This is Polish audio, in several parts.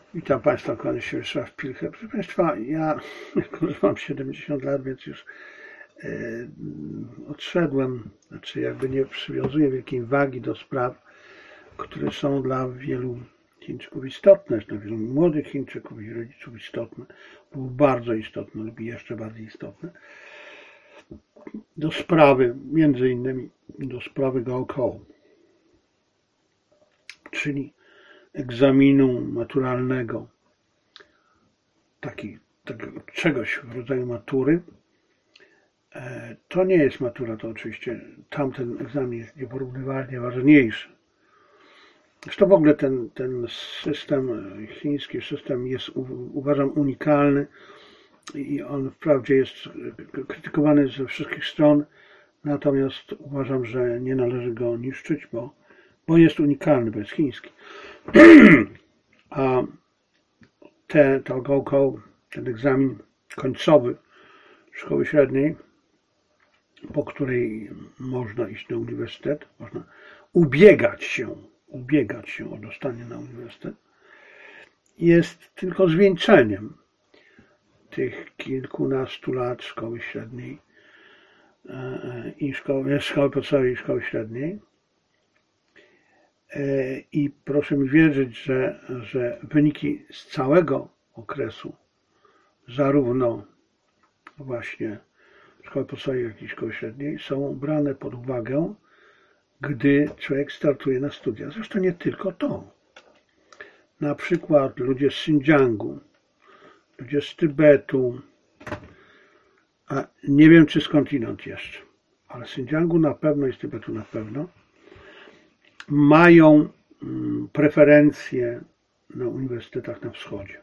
Witam Państwa, kłaniam się Wiesław Pilcher. Proszę Państwa, ja już mam 70 lat, więc już odszedłem, znaczy jakby nie przywiązuję wielkiej wagi do spraw, które są dla wielu Chińczyków istotne, dla wielu młodych Chińczyków i rodziców istotne, lub bardzo istotne, lub jeszcze bardziej istotne, do sprawy, między innymi do sprawy Gaokao, czyli egzaminu maturalnego, takiego czegoś w rodzaju matury. To nie jest matura, to oczywiście tamten egzamin jest nieporównywalnie ważniejszy. Zresztą w ogóle ten system, chiński system jest, uważam, unikalny i on wprawdzie jest krytykowany ze wszystkich stron, natomiast uważam, że nie należy go niszczyć, bo jest unikalny, bo jest chiński. A to Gaokao, ten egzamin końcowy szkoły średniej, po której można iść na uniwersytet, można ubiegać się o dostanie na uniwersytet, jest tylko zwieńczeniem tych kilkunastu lat szkoły średniej i szkoły podstawowej i szkoły średniej. I proszę mi wierzyć, że wyniki z całego okresu, zarówno właśnie szkoły podstawowej, jak i szkoły średniej, są brane pod uwagę, gdy człowiek startuje na studia. Zresztą nie tylko to. Na przykład ludzie z Xinjiangu, ludzie z Tybetu, a nie wiem czy skądinąd jeszcze, ale z Xinjiangu na pewno i z Tybetu na pewno, mają preferencje na uniwersytetach na wschodzie.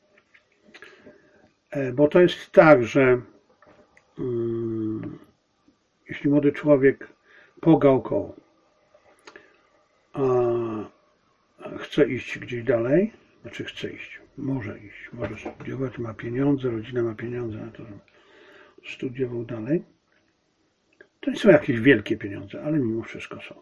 Bo to jest tak, że jeśli młody człowiek po Gaokao chce iść gdzieś dalej, znaczy może studiować, ma pieniądze, rodzina ma pieniądze na to, żeby studiował dalej, to nie są jakieś wielkie pieniądze, ale mimo wszystko są.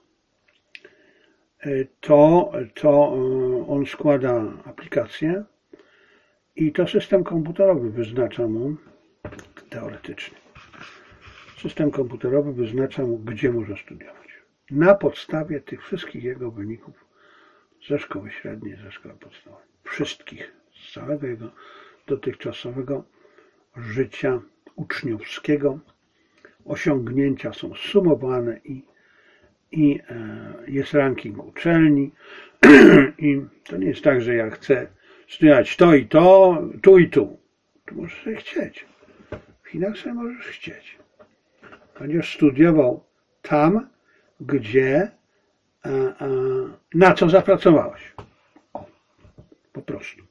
To on składa aplikację i to system komputerowy wyznacza mu, teoretycznie, system komputerowy wyznacza mu, gdzie może studiować. Na podstawie tych wszystkich jego wyników ze szkoły średniej, ze szkoły podstawowej. Wszystkich, z całego jego dotychczasowego życia uczniowskiego. Osiągnięcia są sumowane i jest ranking uczelni i to nie jest tak, że ja chcę studiować to i to, tu i tu. Tu możesz sobie chcieć. W Chinach sobie możesz chcieć. Będziesz studiował tam, gdzie na co zapracowałeś. Po prostu.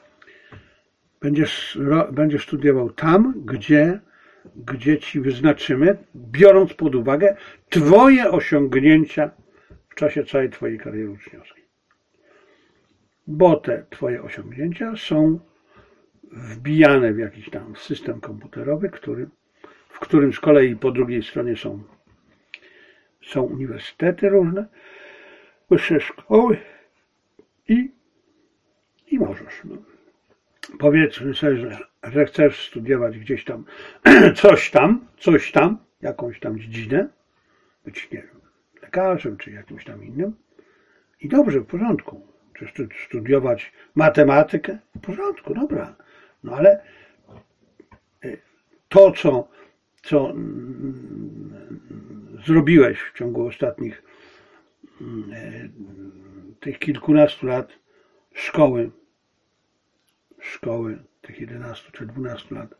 Będziesz studiował tam, gdzie ci wyznaczymy, biorąc pod uwagę twoje osiągnięcia w czasie całej twojej kariery uczniowskiej. Bo te twoje osiągnięcia są wbijane w jakiś tam system komputerowy, w którym z kolei po drugiej stronie są uniwersytety różne, wyższe szkoły i możesz. Powiedzmy sobie, że chcesz studiować gdzieś tam, coś tam, jakąś tam dziedzinę, być, nie wiem, lekarzem czy jakimś tam innym. I dobrze, w porządku. Czy studiować matematykę? W porządku, dobra. No ale to, co zrobiłeś w ciągu ostatnich tych kilkunastu lat szkoły, tych 11 czy 12 lat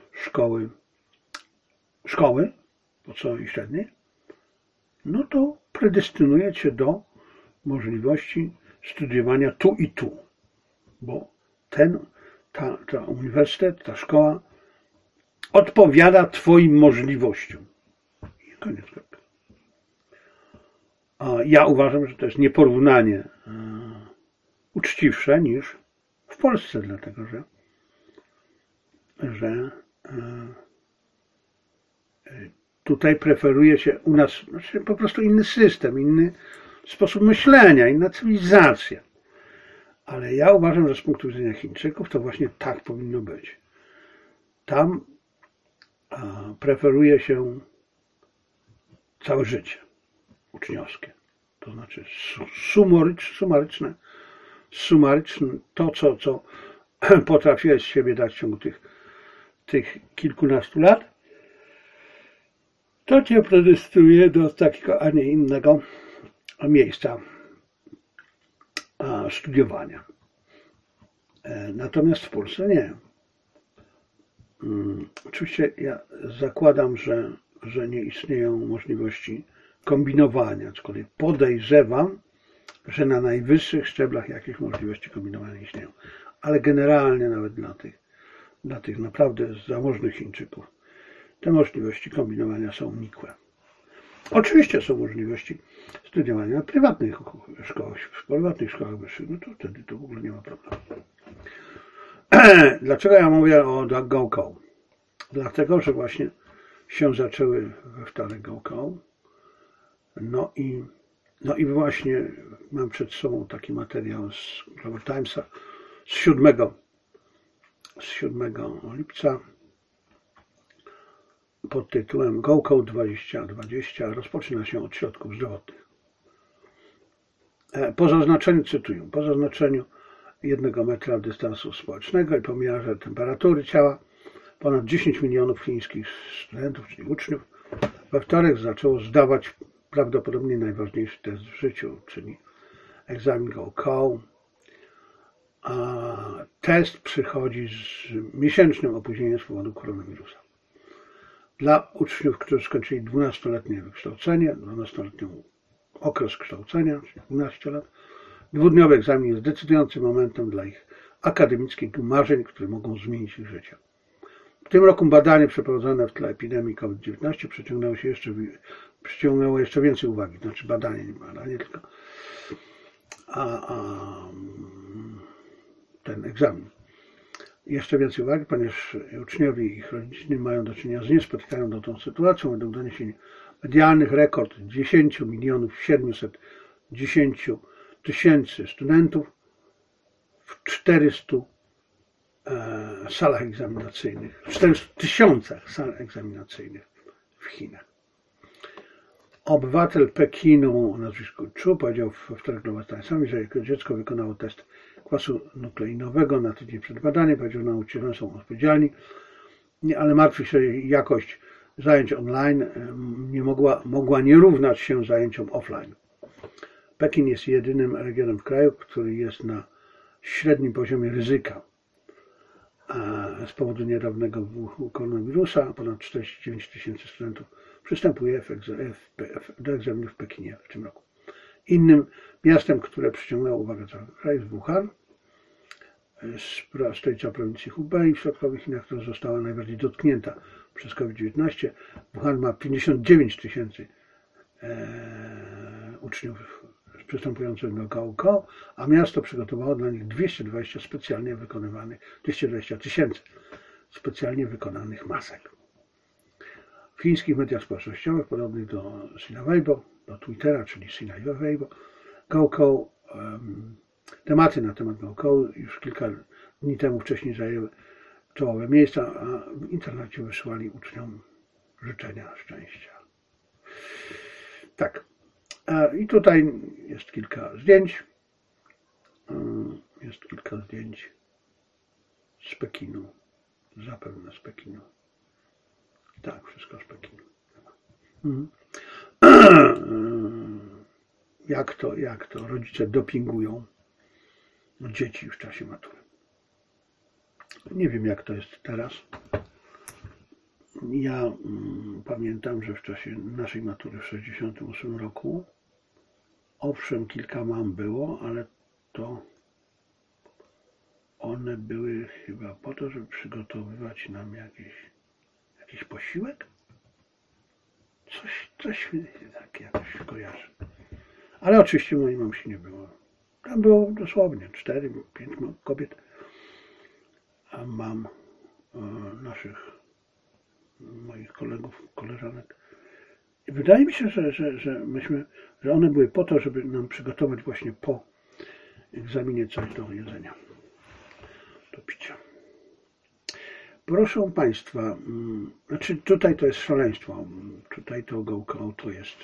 szkoły podstawowej i średniej, no to predestynuje cię do możliwości studiowania tu i tu, bo ta uniwersytet, ta szkoła odpowiada twoim możliwościom. I koniec. A ja uważam, że to jest nieporównanie uczciwsze niż w Polsce, dlatego że tutaj preferuje się u nas po prostu inny system, inny sposób myślenia, inna cywilizacja. Ale ja uważam, że z punktu widzenia Chińczyków to właśnie tak powinno być. Tam preferuje się całe życie uczniowskie. To znaczy sumaryczne to, co potrafiłeś z siebie dać w ciągu tych kilkunastu lat, to cię predestynuje do takiego, a nie innego miejsca studiowania. Natomiast w Polsce nie. Oczywiście ja zakładam, że nie istnieją możliwości kombinowania, aczkolwiek podejrzewam, że na najwyższych szczeblach jakieś możliwości kombinowania istnieją. Ale generalnie nawet dla tych naprawdę zamożnych Chińczyków te możliwości kombinowania są nikłe. Oczywiście są możliwości studiowania w prywatnych szkołach wyższych, no to wtedy to w ogóle nie ma problemu. Dlaczego ja mówię o GoCo? Dlatego, że właśnie się zaczęły we wtorek GoCo. No i właśnie mam przed sobą taki materiał z Global Timesa z 7 lipca pod tytułem GoCo 2020 rozpoczyna się od środków zdrowotnych. Cytuję, po zaznaczeniu 1 metra dystansu społecznego i pomiarze temperatury ciała ponad 10 milionów chińskich studentów, czyli uczniów, we wtorek zaczęło zdawać prawdopodobnie najważniejszy test w życiu, czyli egzamin GoCo. Test przychodzi z miesięcznym opóźnieniem z powodu koronawirusa. Dla uczniów, którzy skończyli 12-letnie wykształcenie, 12-letni okres kształcenia, czyli 12 lat, dwudniowy egzamin jest decydującym momentem dla ich akademickich marzeń, które mogą zmienić ich życie. W tym roku badanie przeprowadzone w tle epidemii COVID-19 przyciągnęło jeszcze więcej uwagi. Znaczy badanie tylko ten egzamin. Jeszcze więcej uwagi, ponieważ uczniowie i ich rodziny mają do czynienia z niespotykaną dotąd sytuacją. Według doniesień medialnych rekord 10 710 000 studentów w 400 salach egzaminacyjnych, w 400 000 sal egzaminacyjnych w Chinach. Obywatel Pekinu o nazwisku Chu powiedział we wtorek Global Timesowi, że jego dziecko wykonało test kwasu nukleinowego na tydzień przed badaniem. Powiedział, że nauczyciele są odpowiedzialni, ale martwi się jakość zajęć online mogła nie równać się zajęciom offline. Pekin jest jedynym regionem w kraju, który jest na średnim poziomie ryzyka z powodu niedawnego wybuchu koronawirusa. Ponad 49 000 studentów przystępuje do egzaminu w Pekinie w tym roku. Innym miastem, które przyciągnęło uwagę całego kraju, jest Wuhan, stolica prowincji Hubei w środkowych Chinach, która została najbardziej dotknięta przez COVID-19. Wuhan ma 59 000 uczniów przystępujących do GoCo, a miasto przygotowało dla nich 220 000 specjalnie wykonanych masek. W chińskich mediach społecznościowych, podobnych do Sina Weibo, do Twittera, czyli Sina Weibo, GoCo, tematy na temat GoCo już kilka dni temu wcześniej zajęły czołowe miejsca, a w internecie wysłali uczniom życzenia szczęścia. Tak. I tutaj jest kilka zdjęć. Jest kilka zdjęć z Pekinu. Zapewne z Pekinu. Tak, wszystko z Pekinu. Jak to rodzice dopingują dzieci w czasie matury. Nie wiem, jak to jest teraz. Ja pamiętam, że w czasie naszej matury w 1968 roku, owszem, kilka mam było, ale to one były chyba po to, żeby przygotowywać nam jakiś posiłek? Coś tak jakoś kojarzę. Ale oczywiście mojej mamsi nie było. Tam było dosłownie 4-5 kobiet, a mam moich kolegów, koleżanek. I wydaje mi się, że one były po to, żeby nam przygotować właśnie po egzaminie coś do jedzenia, do picia. Proszę Państwa, znaczy tutaj to jest szaleństwo, tutaj to GoCo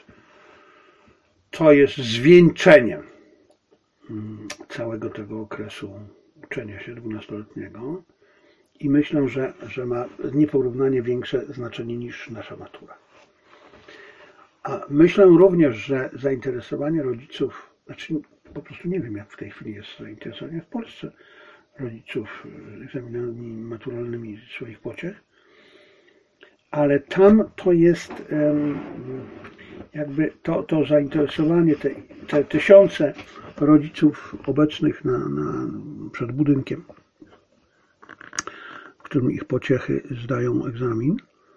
to jest zwieńczenie całego tego okresu uczenia się 12-letniego i myślę, że ma nieporównanie większe znaczenie niż nasza matura. A myślę również, że zainteresowanie rodziców, znaczy po prostu nie wiem, jak w tej chwili jest zainteresowanie w Polsce rodziców egzaminami maturalnymi swoich pociech, ale tam to jest jakby to zainteresowanie, te tysiące rodziców obecnych przed budynkiem, w którym ich pociechy zdają egzamin,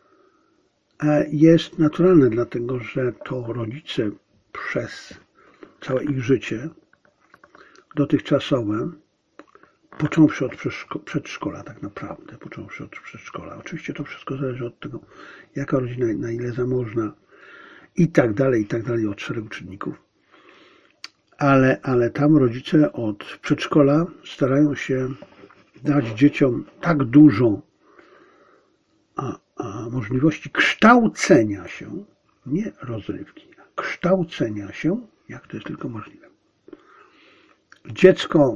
jest naturalne, dlatego że to rodzice przez całe ich życie dotychczasowe, począwszy od przedszkola tak naprawdę, począwszy od przedszkola. Oczywiście to wszystko zależy od tego, jaka rodzina, na ile zamożna i tak dalej, od szeregu czynników. Ale tam rodzice od przedszkola starają się dać dzieciom tak dużo możliwości kształcenia się, nie rozrywki, kształcenia się, jak to jest tylko możliwe. Dziecko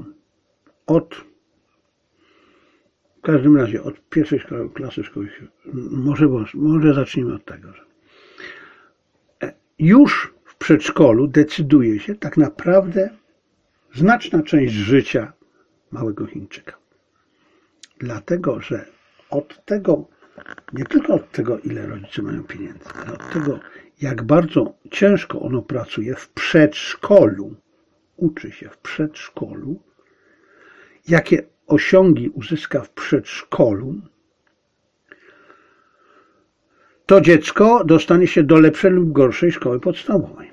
w każdym razie od pierwszej klasy szkoły, może zacznijmy od tego, że już w przedszkolu decyduje się tak naprawdę znaczna część życia małego Chińczyka. Dlatego, że od tego, nie tylko od tego, ile rodzice mają pieniędzy, ale od tego, jak bardzo ciężko ono pracuje w przedszkolu, uczy się w przedszkolu, jakie osiągi uzyska w przedszkolu, to dziecko dostanie się do lepszej lub gorszej szkoły podstawowej.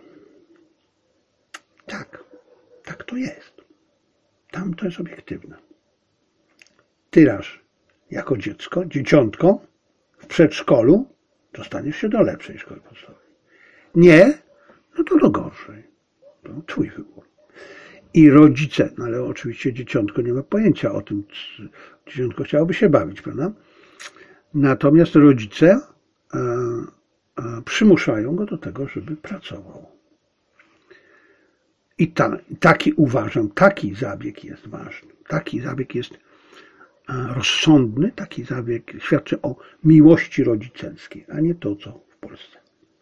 Tak to jest. Tam to jest obiektywne. Tyraż jako dziecko, dzieciątko w przedszkolu dostaniesz się do lepszej szkoły podstawowej. Nie, no to do gorszej. To twój wybór. I rodzice, no ale oczywiście dzieciątko nie ma pojęcia o tym, dzieciątko chciałoby się bawić, prawda? Natomiast rodzice przymuszają go do tego, żeby pracował. I taki zabieg jest ważny. Taki zabieg jest rozsądny, taki zabieg świadczy o miłości rodzicielskiej, a nie to, co w Polsce.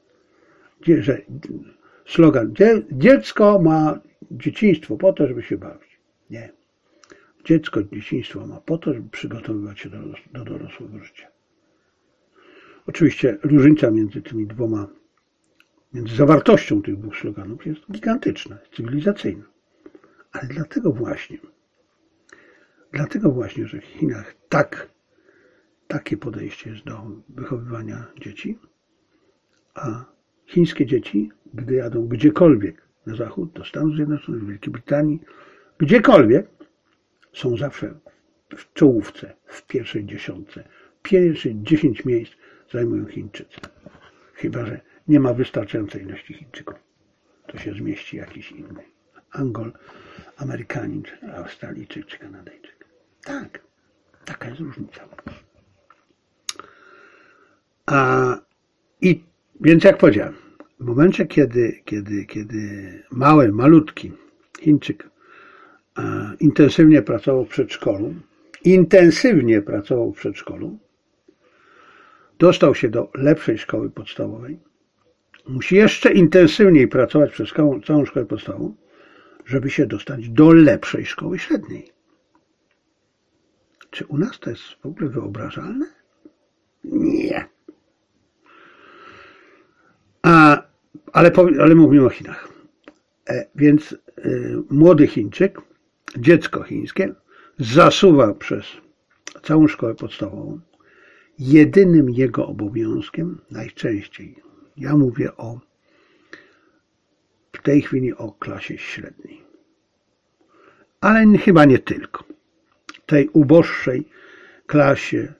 Slogan, dziecko ma dzieciństwo po to, żeby się bawić. Nie. Dzieciństwo ma po to, żeby przygotowywać się do dorosłego życia. Oczywiście różnica między między zawartością tych dwóch sloganów jest gigantyczna, cywilizacyjna. Ale dlatego właśnie, że w Chinach takie podejście jest do wychowywania dzieci, a chińskie dzieci, gdy jadą gdziekolwiek na zachód, do Stanów Zjednoczonych, do Wielkiej Brytanii, gdziekolwiek, są zawsze w czołówce, w pierwszej dziesiątce. Pierwsze 10 miejsc zajmują Chińczycy. Chyba że nie ma wystarczającej ilości Chińczyków. To się zmieści jakiś inny. Amerykanin, czy Australijczyk, czy Kanadyjczyk. Tak, taka jest różnica. Więc jak powiedziałem, w momencie, kiedy malutki Chińczyk intensywnie pracował w przedszkolu, dostał się do lepszej szkoły podstawowej, musi jeszcze intensywniej pracować przez całą szkołę podstawową, żeby się dostać do lepszej szkoły średniej. Czy u nas to jest w ogóle wyobrażalne? Nie. Ale mówimy o Chinach. Więc młody Chińczyk, dziecko chińskie, zasuwa przez całą szkołę podstawową. Jedynym jego obowiązkiem, najczęściej, ja mówię w tej chwili o klasie średniej, ale chyba nie tylko. Tej uboższej klasie,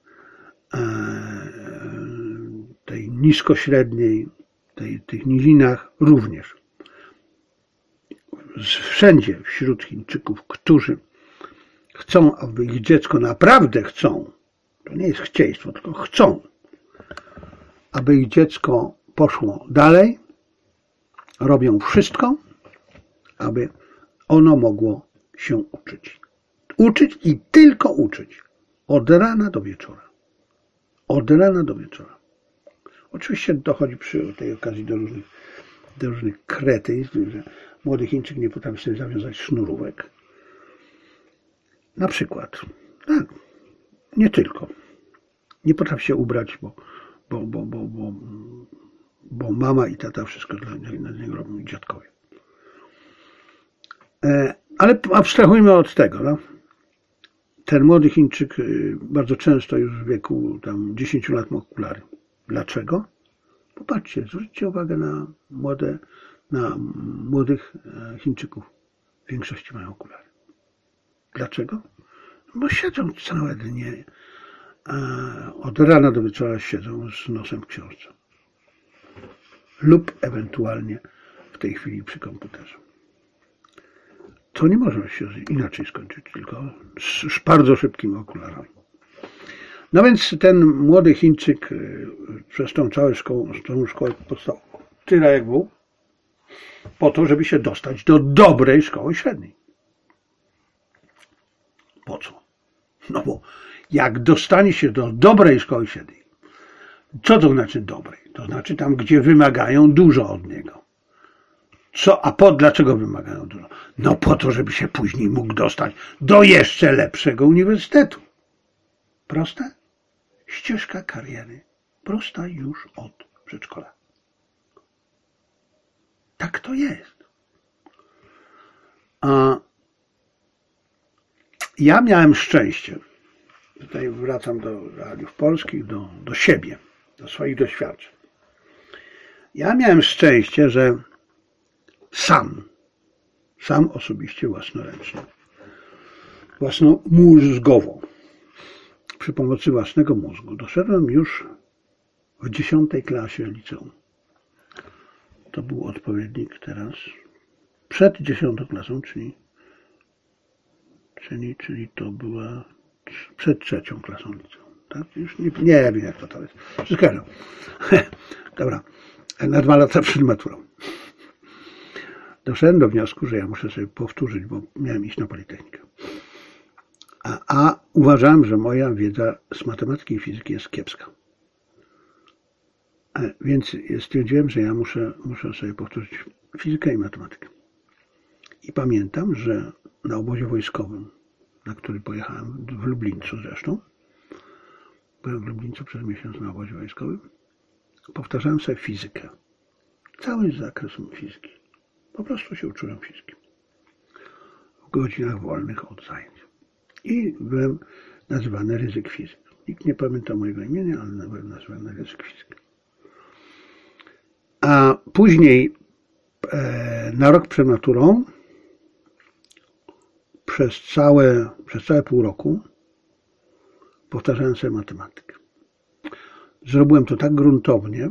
tej niskośredniej, tych nizinach również. wszędzie wśród Chińczyków, którzy chcą, aby ich dziecko naprawdę chcą, to nie jest chcieństwo, tylko chcą, aby ich dziecko poszło dalej, robią wszystko, aby ono mogło się uczyć. Uczyć i tylko uczyć. Od rana do wieczora. Od rana do wieczora. Oczywiście dochodzi przy tej okazji do różnych kretyństw, że młody Chińczyk nie potrafi sobie zawiązać sznurówek. Na przykład. Tak. Nie tylko. Nie potrafi się ubrać, bo mama i tata wszystko dla niego robią i dziadkowie. Ale abstrahujmy od tego. No. Ten młody Chińczyk bardzo często już w wieku tam 10 lat ma okulary. Dlaczego? Popatrzcie, zwróćcie uwagę na młodych Chińczyków. W większości mają okulary. Dlaczego? Bo siedzą całe dnie. Od rana do wieczora siedzą z nosem w książce. Lub ewentualnie w tej chwili przy komputerze. To nie może się inaczej skończyć, tylko z bardzo szybkimi okularami. No więc ten młody Chińczyk przez tą całą szkołę podstawową, tyle jak był, po to, żeby się dostać do dobrej szkoły średniej. Po co? No bo jak dostanie się do dobrej szkoły średniej, co to znaczy dobrej? To znaczy tam, gdzie wymagają dużo od niego. Dlaczego wymagają dużo? No po to, żeby się później mógł dostać do jeszcze lepszego uniwersytetu. Proste? Ścieżka kariery. Prosta już od przedszkola. Tak to jest. Ja miałem szczęście, tutaj wracam do realiów polskich, do siebie, do swoich doświadczeń. Ja miałem szczęście, że sam osobiście, własnoręcznie, własnomózgowo, przy pomocy własnego mózgu, doszedłem już w 10 klasie liceum. To był odpowiednik teraz przed 10 klasą, czyli to była przed 3 klasą liceum. Tak? Już nie wiem, jak to jest. Wszystko jedno. Dobra, na 2 lata przed maturą. Doszedłem do wniosku, że ja muszę sobie powtórzyć, bo miałem iść na Politechnikę. A uważałem, że moja wiedza z matematyki i fizyki jest kiepska. Więc stwierdziłem, że ja muszę sobie powtórzyć fizykę i matematykę. I pamiętam, że na obozie wojskowym, na który pojechałem, w Lublińcu zresztą, byłem w Lublińcu przez miesiąc na obozie wojskowym, powtarzałem sobie fizykę. Cały zakres fizyki. Po prostu się uczyłem fizyki. W godzinach wolnych od zajęć. I byłem nazywany ryzyk fizyk. Nikt nie pamięta mojego imienia, ale byłem nazywany ryzyk fizyk. A później na rok przed maturą przez całe pół roku powtarzałem sobie matematykę. Zrobiłem to tak gruntownie,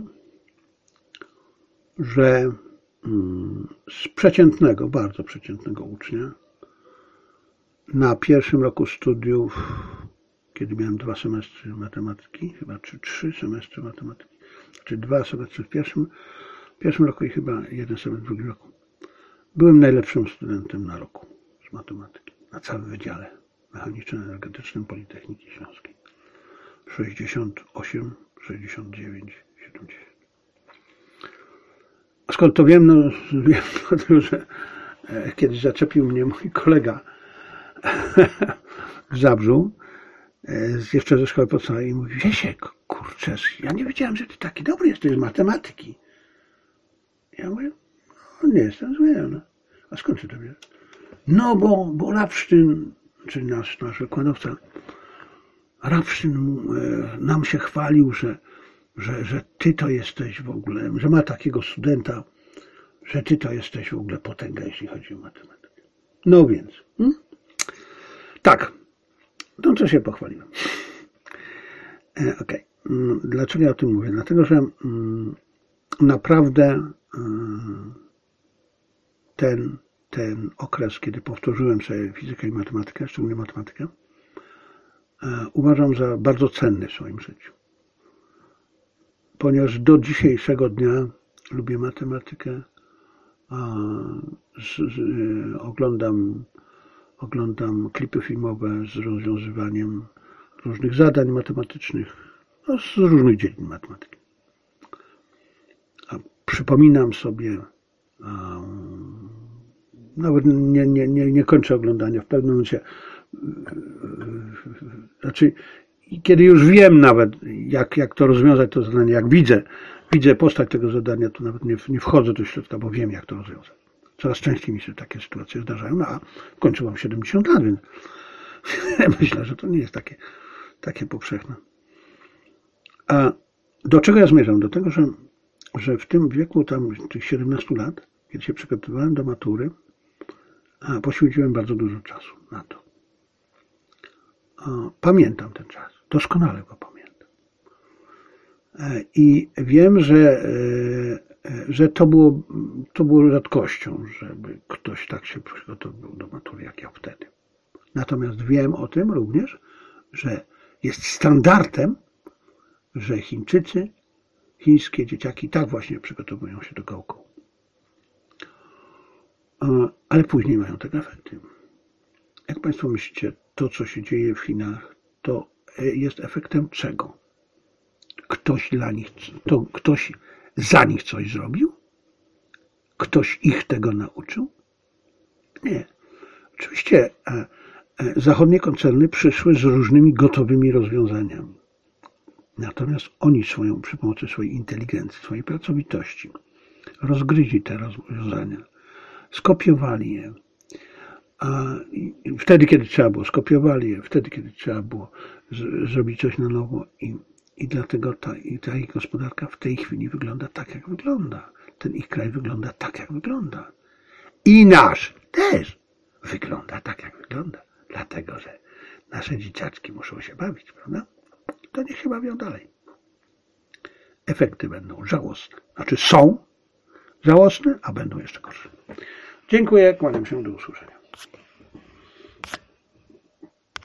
że z przeciętnego, bardzo przeciętnego ucznia na pierwszym roku studiów, kiedy miałem 2 semestry matematyki, chyba czy 3 semestry matematyki, czy 2 semestry w pierwszym roku i chyba 1 semestr w drugim roku, byłem najlepszym studentem na roku z matematyki, na całym Wydziale Mechaniczno-Energetycznym Politechniki Śląskiej. 68, 69, 70. A skąd to wiem? No wiem dlatego, że kiedyś zaczepił mnie mój kolega w Zabrzu, jeszcze ze szkoły podstawowej, i mówi: Wiesiek, kurczę, ja nie wiedziałem, że ty taki dobry jesteś z matematyki. Ja mówię: no, nie jestem zły, no. A skąd ty to wiesz? No bo Rapsztyn, czyli nasz wykładowca, Rapsztyn nam się chwalił, że ty to jesteś w ogóle, że ma takiego studenta, że ty to jesteś w ogóle potęga, jeśli chodzi o matematykę. No więc, tak, no to się pochwaliłem. Okej. Dlaczego ja o tym mówię? Dlatego, że naprawdę ten ten okres, kiedy powtórzyłem sobie fizykę i matematykę, szczególnie matematykę, uważam za bardzo cenny w swoim życiu. Ponieważ do dzisiejszego dnia lubię matematykę, oglądam klipy filmowe z rozwiązywaniem różnych zadań matematycznych, z różnych dziedzin matematyki. Przypominam sobie, nawet nie kończę oglądania, w pewnym momencie, znaczy kiedy już wiem nawet, jak to rozwiązać, to zadanie, jak widzę postać tego zadania, to nawet nie wchodzę do środka, bo wiem, jak to rozwiązać. Coraz częściej mi się takie sytuacje zdarzają, a w końcu mam 70 lat, więc myślę, że to nie jest takie powszechne. A do czego ja zmierzam? Do tego, że w tym wieku, tam tych 17 lat, kiedy się przygotowywałem do matury, poświęciłem bardzo dużo czasu na to. Pamiętam ten czas, doskonale go pamiętam. I wiem, że to było rzadkością, żeby ktoś tak się przygotowywał do matury jak ja wtedy. Natomiast wiem o tym również, że jest standardem, że chińskie dzieciaki tak właśnie przygotowują się do Gaokoułu. Ale później mają tego efekty. Jak Państwo myślicie, to co się dzieje w Chinach, to jest efektem czego? Ktoś za nich coś zrobił? Ktoś ich tego nauczył? Nie. Oczywiście zachodnie koncerny przyszły z różnymi gotowymi rozwiązaniami. Natomiast oni przy pomocy swojej inteligencji, swojej pracowitości rozgryźli te rozwiązania, skopiowali je. Wtedy, kiedy trzeba było, skopiowali je, wtedy, kiedy trzeba było zrobić coś na nowo i dlatego ta ich gospodarka w tej chwili wygląda tak, jak wygląda. Ten ich kraj wygląda tak, jak wygląda. I nasz też wygląda tak, jak wygląda. Dlatego, że nasze dzieciaczki muszą się bawić, prawda? To niech się bawią dalej. Efekty będą żałosne. Znaczy są żałosne, a będą jeszcze gorsze. Dziękuję, kłaniam się, do usłyszenia.